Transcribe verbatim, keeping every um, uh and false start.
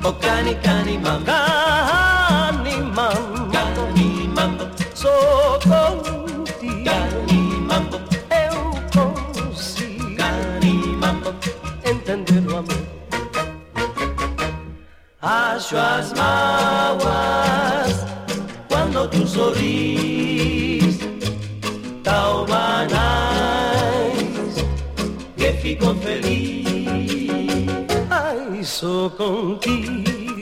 Oh cani cani mambo, cani mambo, cani mambo, sou contigo, cani mambo, eu consigo, cani mambo, entender o amor. Acho as mágoas quando tu sorris, tão banais que fico feliz. Ai, sou contigo